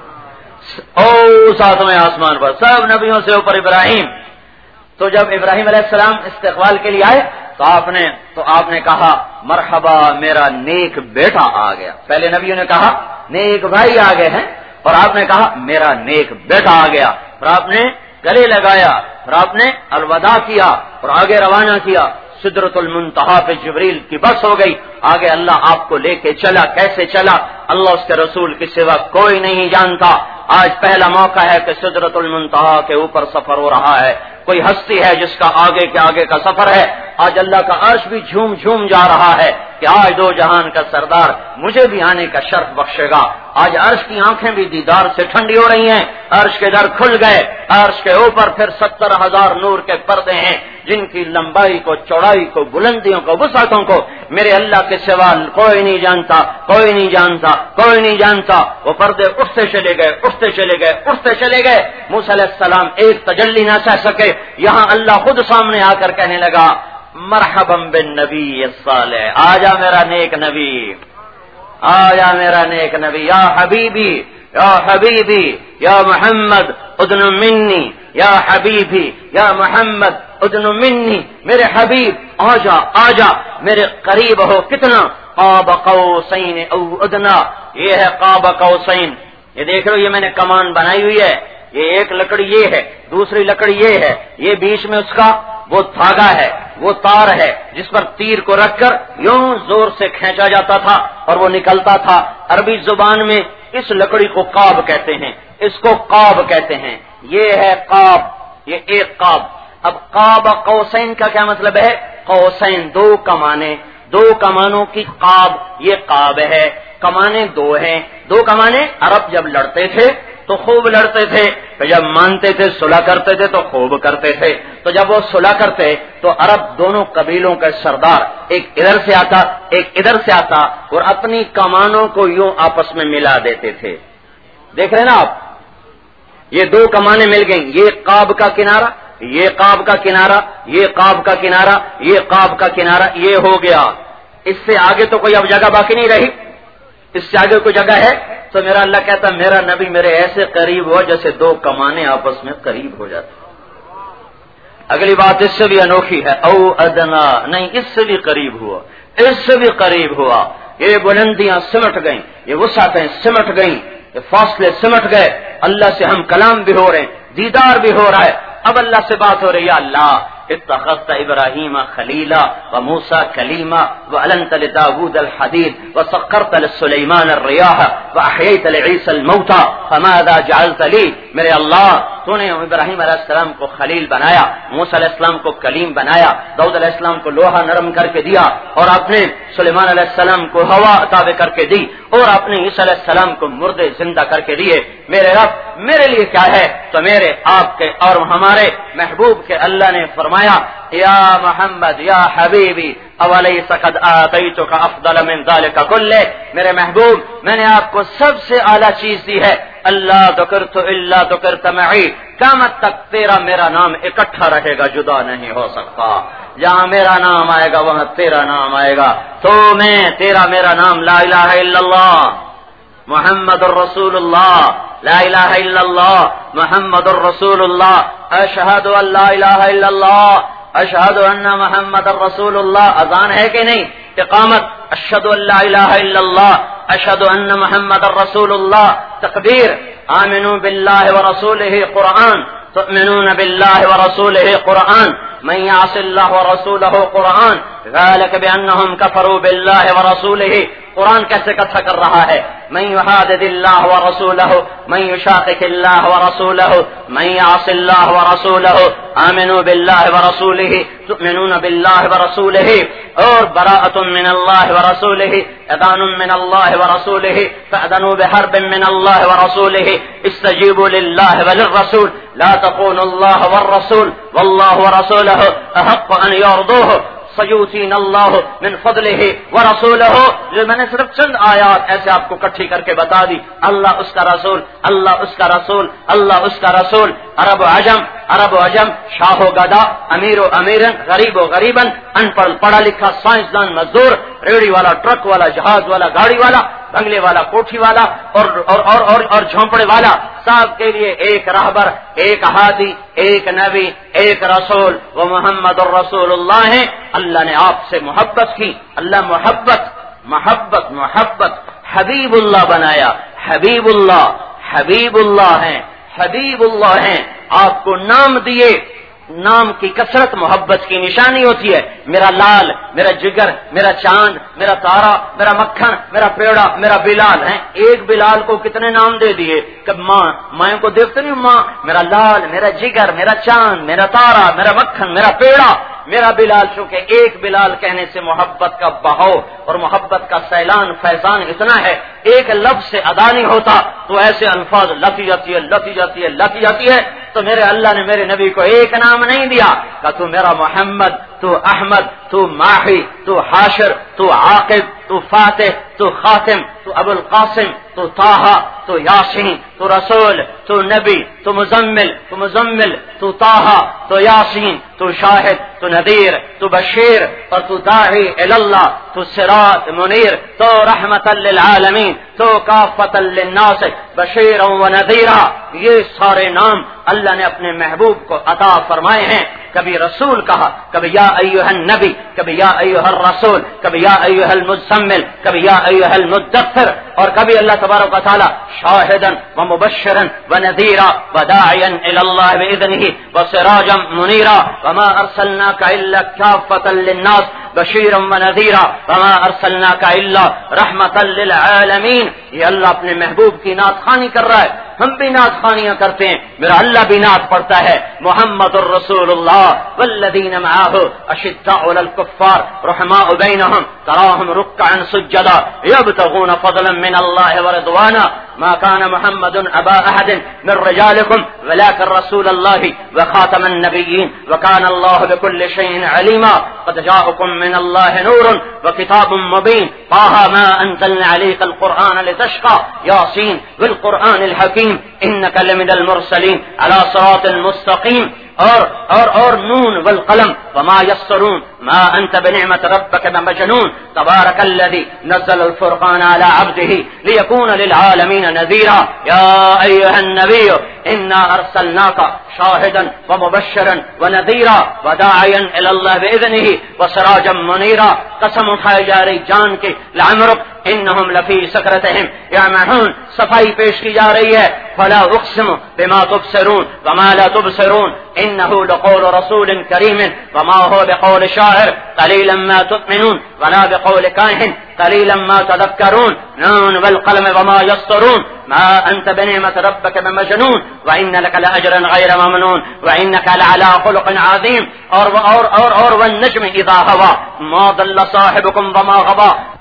او ساتویں آسمان پر سب نبیوں سے اوپر ابراہیم. تو جب ابراہیم علیہ السلام استقبال کے لیے آئے تو آپ نے تو آپ نے کہا مرحبا میرا نیک بیٹا آ گیا. پہلے نبیوں نے کہا نیک بھائی آ گئے ہیں، اور آپ نے کہا میرا نیک بیٹا آ گیا. اور آپ نے گلے لگایا اور آپ نے الوداع کیا اور آگے روانہ کیا. سدرۃ المنتہا پہ جبریل کی بس ہو گئی. آگے اللہ آپ کو لے کے چلا. کیسے چلا؟ اللہ اس کے رسول کے سوا کوئی نہیں جانتا. آج پہلا موقع ہے کہ سدرۃ المنتہا کے اوپر سفر ہو رہا ہے. کوئی ہستی ہے جس کا آگے کے آگے کا سفر ہے. آج اللہ کا عرش بھی جھوم جھوم جا رہا ہے کہ آج دو جہان کا سردار مجھے بھی آنے کا شرف بخشے گا. آج عرش کی آنکھیں بھی دیدار سے ٹھنڈی ہو رہی ہیں. عرش کے در کھل گئے. عرش کے اوپر پھر ستر ہزار نور کے پردے ہیں جن کی لمبائی کو، چوڑائی کو، بلندیوں کو، وسعتوں کو میرے اللہ کے سوا کوئی نہیں جانتا، کوئی نہیں جانتا، کوئی نہیں جانتا. وہ پردے اٹھتے چلے گئے، اٹھتے چلے گئے، اٹھتے چلے گئے. موسیٰ علیہ السلام ایک تجلی نہ سہ سکے. یہاں اللہ خود سامنے آ کر کہنے لگا مرحبا بالنبی الصالح، آجا میرا نیک نبی، آجا میرا نیک نبی. یا حبیبی، یا حبیبی، یا محمد ادن منی، یا حبیبی، یا محمد ادن منی. میرے حبیب آجا، آجا میرے قریب ہو. کتنا؟ قاب قوسین او ادنا. یہ ہے قاب قوسین. یہ دیکھ لو، یہ میں نے کمان بنائی ہوئی ہے. یہ ایک لکڑی یہ ہے، دوسری لکڑی یہ ہے، یہ بیچ میں اس کا وہ دھاگا ہے، وہ تار ہے جس پر تیر کو رکھ کر یوں زور سے کھینچا جاتا تھا اور وہ نکلتا تھا. عربی زبان میں اس لکڑی کو قاب کہتے ہیں، اس کو قاب کہتے ہیں. یہ ہے قاب، یہ ایک قاب. اب قاب قوسین کا کیا مطلب ہے؟ قوسین دو کمانے، دو کمانوں کی قاب، یہ قاب ہے. کمانے دو ہیں، دو کمانے. عرب جب لڑتے تھے تو خوب لڑتے تھے، تو جب مانتے تھے صلح کرتے تھے تو خوب کرتے تھے. تو جب وہ صلح کرتے تو عرب دونوں قبیلوں کا سردار ایک ادھر سے آتا، ایک ادھر سے آتا اور اپنی کمانوں کو یوں آپس میں ملا دیتے تھے. دیکھ رہے نا آپ، یہ دو کمانے مل گئیں. یہ قاب کا کنارہ، یہ قاب کا کنارہ، یہ قاب کا کنارہ، یہ قاب کا کنارہ، یہ ہو گیا. اس سے آگے تو کوئی اب جگہ باقی نہیں رہی. اس سے آگے کوئی جگہ ہے؟ تو میرا اللہ کہتا میرا نبی میرے ایسے قریب ہو جیسے دو کمانے آپس میں قریب ہو جاتے. اگلی بات اس سے بھی انوکھی ہے، او ادنا، نہیں اس سے بھی قریب ہوا، اس سے بھی قریب ہوا. یہ بلندیاں سمٹ گئیں، یہ وسعتیں سمٹ گئیں، یہ فاصلے سمٹ گئے. اللہ سے ہم کلام بھی ہو رہے ہیں، دیدار بھی ہو رہا ہے. اب اللہ سے بات ہو رہی ہے، یا اللہ اتخذت ابراہیم خلیلا وموسیٰ کلیما وعلنت لداود الحدید وسخرت لسلیمان الریاح واحییت لعیسی الموتى فماذا جعلت لی. میرے اللہ تو نے ابراہیم علیہ السلام کو خلیل بنایا، موسیٰ علیہ السلام کو کلیم بنایا، داؤد علیہ السلام کو لوہا نرم کر کے دیا، اور آپ نے سلیمان علیہ السلام کو ہوا عطا کر کے دی، اور آپ نے عیسی علیہ السلام کو مردے زندہ کر کے دیے. میرے رب میرے لیے کیا ہے؟ تو میرے آپ کے اور ہمارے محبوب کے اللہ نے فرمایا یا محمد یا حبیبی اولیس قد آتیتک افضل من ذلک کلہ. میرے محبوب میں نے آپ کو سب سے اعلیٰ چیز دی ہے. اللہ ذکرت الا ذکرت معی. قیامت تک تیرا میرا نام اکٹھا رہے گا، جدا نہیں ہو سکتا. جہاں میرا نام آئے گا وہاں تیرا نام آئے گا. تو میں تیرا میرا نام لا الہ الا اللہ محمد الرسول اللہ، لا الہ الا اللہ محمد الرسول اللہ، اشہد ان لا الہ الا اللہ اشہد ان محمد الرسول اللہ. اذان ہے کہ نہیں؟ اقامت اشہد ان لا الہ الا اللہ اشہد ان محمد الرسول اللہ. تکبیر آمنوا باللہ ورسولہ قرآن، تؤمنون باللہ ورسولہ قرآن، من یعص اللہ ورسولہ قرآن، ذلک بانہم کفروا باللہ ورسولہ. قرآن کیسے کتھا کر رہا ہے؟ من یحادد اللہ ورسولہ، من یشاقق اللہ ورسولہ، من یعص اللہ ورسولہ، آمنوا باللہ ورسولہ، تؤمنون باللہ ورسولہ. اور براءۃ من اللہ ورسولہ، اذان من اللہ ورسولہ، فأذنوا بحرب من اللہ ورسولہ، استجیبوا للہ وللرسول، لا تخونوا اللہ والرسول واللہ ورسولہ احق ان یرضوہ، سیؤتینا اللہ من فضلہ ورسولہ. جو میں نے صرف چند آیات ایسے آپ کو کٹھی کر کے بتا دی، اللہ اس کا رسول، اللہ اس کا رسول، اللہ اس کا رسول. عرب و عجم، عرب و عجم، شاہ و گدا، امیر و امیرن، غریب و غریبن، ان پڑھ پڑھا لکھا، سائنسدان، مزدور، ریڑھی والا، ٹرک والا، جہاز والا، گاڑی والا، بنگلے والا، کوٹھی والا، اور اور اور اور, اور جھونپڑے والا، سب کے لیے ایک راہبر، ایک ہادی، ایک نبی، ایک رسول، وہ محمد الرسول اللہ ہیں. اللہ نے آپ سے محبت کی، اللہ محبت محبت محبت حبیب اللہ بنایا. حبیب اللہ، حبیب اللہ ہیں، حبیب اللہ ہیں. آپ کو نام دیے، نام کی کثرت محبت کی نشانی ہوتی ہے. میرا لال، میرا جگر، میرا چاند، میرا تارا، میرا مکھن، میرا پیڑا، میرا بلال ہے. ایک بلال کو کتنے نام دے دیے کہ ماں، ماں کو دیکھتے نہیں ماں، میرا لال، میرا جگر، میرا چاند، میرا تارا، میرا مکھن، میرا پیڑا، میرا بلال. چونکہ ایک بلال کہنے سے محبت کا بہاؤ اور محبت کا سیلان فیضان اتنا ہے، ایک لفظ سے ادا نہیں ہوتا تو ایسے الفاظ لتی جاتی ہے، لتی جاتی ہے، لتی جاتی ہے. تو میرے اللہ نے میرے نبی کو ایک نام نہیں دیا کہ تو میرا محمد، تو احمد، تو ماہی، تو حاشر، تو عاقب، تو فاتح، تو خاتم، تو ابو القاسم، تو طٰہٰ، تو یاسین، تو رسول، تو نبی، تو مزمل، تو مزمل، تو طٰہٰ، تو یاسین، تو شاہد، تو نذیر، تو بشیر، اور تو داعی اللہ، تو صراط منیر، تو رحمت للعالمین، تو کافۃ للناس بشیرا ونذیرا. یہ سارے نام اللہ نے اپنے محبوب کو عطا فرمائے ہیں. کبھی رسول کہا، کبھی یا ایھا النبی، کبھی یا ایھا الرسول، کبھی یا ایھا المزمل، کبھی یا ایھا المدثر، اور کبھی اللہ تبارک و تعالی شاہدا ومبشرا ونذیرا وداعیا الی اللہ باذنہ وسراجا منیرا وما ارسلناک الا کافۃ للناس بشیرا ونذیرا وما ارسلناک الا رحمتا للعالمین. یہ اللہ اپنے محبوب کی نعت خوانی کر رہا ہے. ہم بھی نعت خوانیاں کرتے ہیں، میرا اللہ بھی نعت پڑھتا ہے. محمد الرسول اللہ والذین معه اشداء علی الکفار رحماء بینهم تراهم رکعا سجدا یبتغون فضلا من اللہ ورضوانا ما كان محمد ابا احد من رجالكم ولكن رسول الله وخاتم النبيين وكان الله بكل شيء عليما قد جاءكم من الله نور وكتاب مبين طه ما انزلنا عليك القرآن لتشقى ياسين والقرآن الحكيم انك لمن المرسلين على صراط مستقيم. اور اور اور نون والقلم وما يسرون ما انت بنعمة ربك بمجنون تبارك الذي نزل الفرقان على عبده ليكون للعالمين نذيرا. يا ايها النبي انا ارسلناك شاهدا ومبشرا ونذيرا وداعيا الى الله باذنه وسراجا منيرا. قسم اٹھائی جا رہی جان کے لعمرک انہم لفی سکرتہم یعمہون. صفائی پیش کی جا رہی ہے. فلا اقسم بما تبصرون وما لا تبصرون انه لقول رسول کریم وما هو بقول شاعر قلیلا ما تؤمنون ولا بقول کاہن قلیلا ما تذکرون. نون والقلم وما يسطرون ما انت بنعمة ربك بمجنون وان لك لاجرا غير ممنون وانك لعلى خلق عظيم. اور اور اور اور والنجم اذا هوى ما ضل صاحبكم وما غوى